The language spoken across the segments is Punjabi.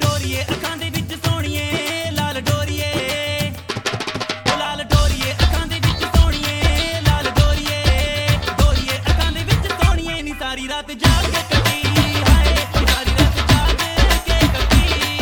ਡੋਰੀਏ ਅੱਖਾਂ ਦੇ ਵਿੱਚ ਸੋਹਣੀਏ ਲਾਲ ਡੋਰੀਏ ਉਹ ਲਾਲ ਡੋਰੀਏ ਅੱਖਾਂ ਦੇ ਵਿੱਚ ਸੋਹਣੀਏ ਲਾਲ ਡੋਰੀਏ ਡੋਰੀਏ ਅੱਖਾਂ ਦੇ ਵਿੱਚ ਸੋਹਣੀਏ ਨੀ ਸਾਰੀ ਰਾਤ ਜਾਗ ਕੇ ਕੱਟੀ ਹਾਏ ਨੀ ਸਾਰੀ ਰਾਤ ਜਾਗ ਕੇ ਕੱਟੀ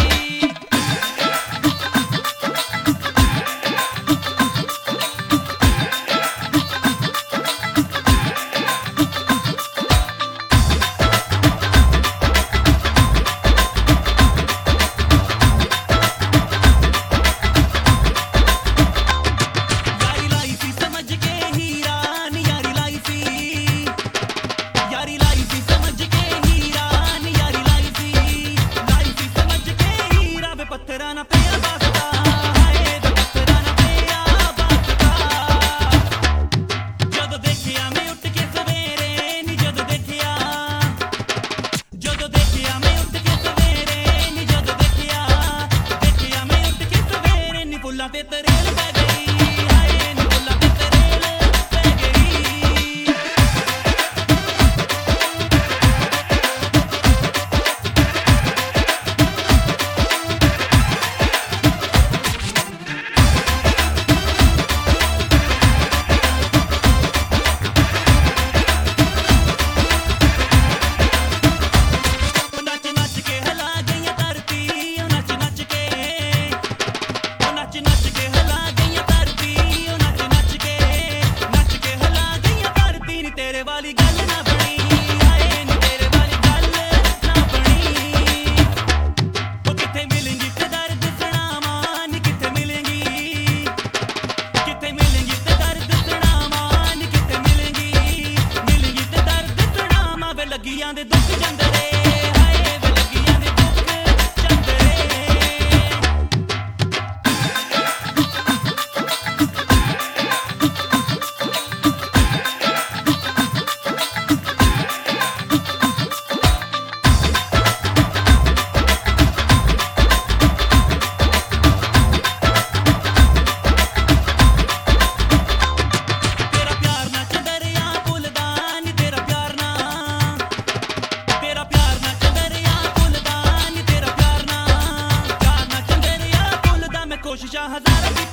ਤੇ ਤਰੇਲ ਪੈ ਗਈ ਹਾਏ ਨੀ ਫੁੱਲਾਂ ਤੇ ਤਰੇਲ ਪੈ ਗਈ ਨੱਚ ਨੱਚ ਕੇ ਹਿਲਾ ਗਈਆਂ ਧਰਤੀ ਉਹ ਨੱਚ ਨੱਚ ਕੇ ਨੱਚ ਕੇ ਹਿਲਾ ਗਈਆਂ ਧਰਤੀ ਉਹ ਨੱਚ ਕੇ ਹਿਲਾ ਗਈਆਂ ਧਰਤੀ ਨੀ ਤੇਰੇ ਵਾਲੀ ਗੱਲ ਨਾ ਬਣੀ ਹਾਏ ਨੀ ਤੇਰੇ ਵਾਲੀ ਗੱਲ ਨਾ ਬਣੀ ਉਹ ਕਿੱਥੇ ਮਿਲੇਂਗੀ ਤੇ ਦਰਦ ਸੁਣਾਵਾਂ ਨੀ ਕਿੱਥੇ ਮਿਲੇਂਗੀ ਤੇ ਦਰਦ ਸੁਣਾਵਾਂ ਨੀ ਕਿੱਥੇ ਮਿਲੇਂਗੀ ਤੇ ਦਰਦ ਸੁਣਾਵਾਂ ਵੇ ਲੱਗੀਆਂ ਦੇ ਦੁੱਖ ਜੰਦਰੇ ਹਾਏ ਵੇ ਲੱਗੀਆਂ ਦੇ ਦੁੱਖ ਜੰਦਰੇ ਕੋਸ਼ਿਸ਼ਾਂ ਹਜ਼ਾਰਾਂ